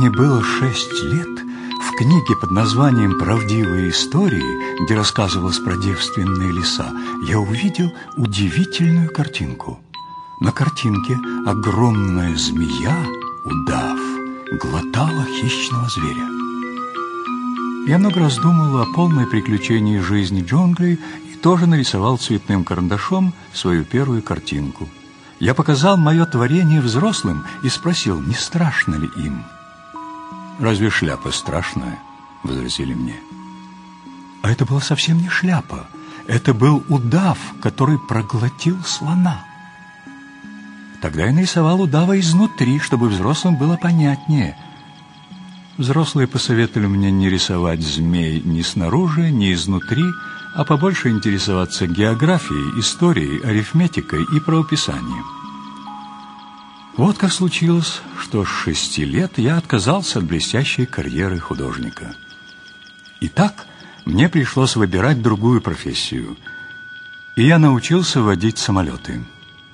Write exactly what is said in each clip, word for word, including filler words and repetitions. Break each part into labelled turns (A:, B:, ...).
A: мне было шесть лет, в книге под названием «Правдивые истории», где рассказывалось про девственные леса, я увидел удивительную картинку. На картинке огромная змея, удав, глотала хищного зверя. Я много раз думал о полной приключении жизни джунглей и тоже нарисовал цветным карандашом свою первую картинку. Я показал мое творение взрослым и спросил, не страшно ли им. «Разве шляпа страшная?» — возразили мне. А это была совсем не шляпа. Это был удав, который проглотил слона. Тогда я нарисовал удава изнутри, чтобы взрослым было понятнее. Взрослые посоветовали мне не рисовать змей ни снаружи, ни изнутри, а побольше интересоваться географией, историей, арифметикой и правописанием. Вот как случилось, что с шести лет я отказался от блестящей карьеры художника. Итак, мне пришлось выбирать другую профессию, и я научился водить самолеты.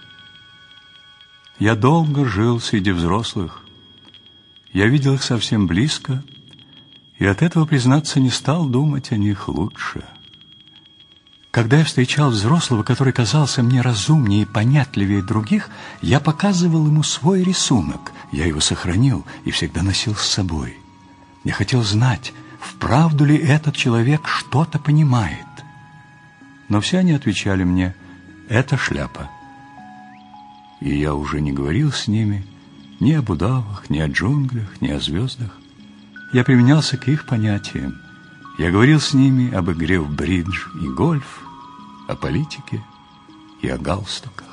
A: Я долго жил среди взрослых. Я видел их совсем близко, и от этого, признаться, не стал думать о них лучше. Когда я встречал взрослого, который казался мне разумнее и понятливее других, я показывал ему свой рисунок. Я его сохранил и всегда носил с собой. Я хотел знать, вправду ли этот человек что-то понимает. Но все они отвечали мне: «Это шляпа». И я уже не говорил с ними ни об удавах, ни о джунглях, ни о звездах. Я применялся к их понятиям. Я говорил с ними об игре в бридж и гольф, о политике и о галстуках.